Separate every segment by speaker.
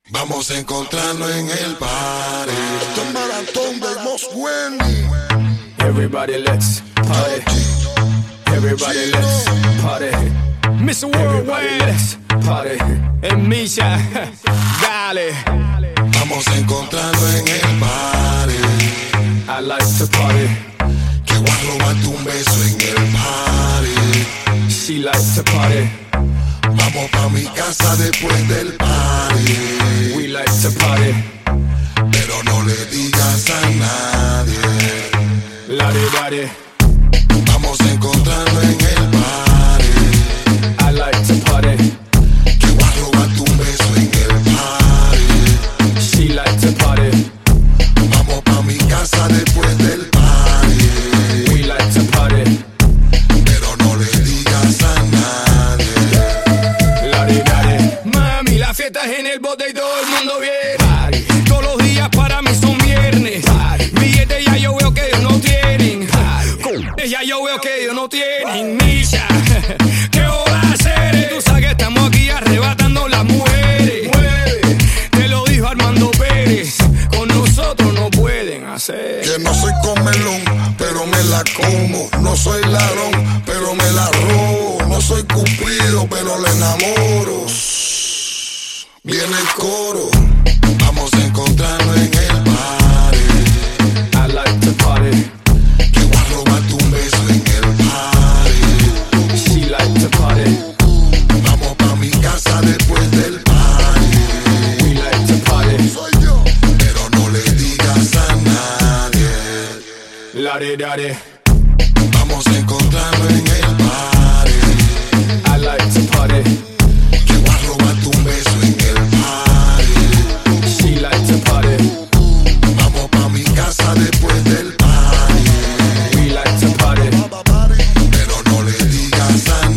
Speaker 1: Vamos a encontrarnos en el party. Esto es maratón del Most Wendy.
Speaker 2: Everybody let's party. Everybody let's party. Mr. Worldwide, let's party. En Misha, dale.
Speaker 1: Vamos a encontrarnos en el party.
Speaker 2: I like to party.
Speaker 1: Que voy a robarte un beso en el party.
Speaker 2: She likes to party.
Speaker 1: Vamos pa' mi casa después del party.
Speaker 2: We like to party.
Speaker 1: Pero no le digas a nadie.
Speaker 2: La-di-da-di.
Speaker 1: Vamos a encontrarnos en el party.
Speaker 2: I like to party.
Speaker 1: Que voy a robarte un beso en el party.
Speaker 2: She likes to party.
Speaker 1: Vamos pa' mi casa después del party.
Speaker 2: We like to party.
Speaker 1: Pero no le digas a nadie.
Speaker 2: La-di-da-di. Mami, la fiesta es en el bote y todo el mundo viene. Party. Todos los días para mí son viernes. Party. Billetes ya yo veo que ellos no tienen. Party. Ya yo veo que ellos no tienen. Misha, ¿qué hora hacer? Tú sabes que estamos aquí arrebatando las mujeres. Mueve. Te lo dijo Armando Pérez. Con nosotros no pueden hacer.
Speaker 1: Que no soy comelón, pero me la como. No soy ladrón, pero me la robo. No soy cupido, pero le enamoro. Viene el coro. Vamos a encontrarnos en el party.
Speaker 2: I like to party.
Speaker 1: Que voy a robarte un beso en el party.
Speaker 2: She like to party.
Speaker 1: Vamos pa' mi casa después del party.
Speaker 2: We like to party.
Speaker 1: Soy yo. Pero no le digas a nadie.
Speaker 2: La-di-da-di.
Speaker 1: Vamos a encontrarnos en el party.
Speaker 2: I like to party.
Speaker 1: Que voy a robarte un beso en el party.
Speaker 2: She like to party.
Speaker 1: Vamos pa' mi casa después del party.
Speaker 2: We like to party.
Speaker 1: Pero no le digas a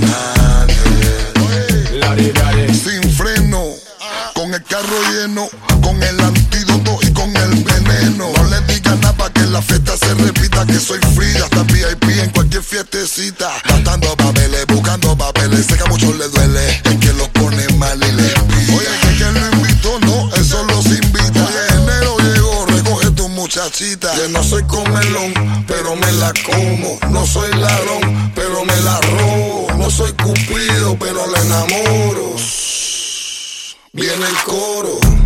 Speaker 1: nadie.
Speaker 2: La-di-da-di.
Speaker 1: Sin freno, con el carro lleno, con el antídoto y con el veneno. No le digas nada pa' que la fiesta se repita. Que soy free, hasta VIP en cualquier fiestecita. Gastando papeles, buscando papeles. Sé que a muchos les duele, es que los pone mal y les pide. Oye, que quien lo invitó, no, eso los invita. Oye, enero llegó, recoge tu muchachita. Que no soy comelón, pero me la como. No soy ladrón, pero me la robo. No soy cupido, pero le enamoro. Viene el coro.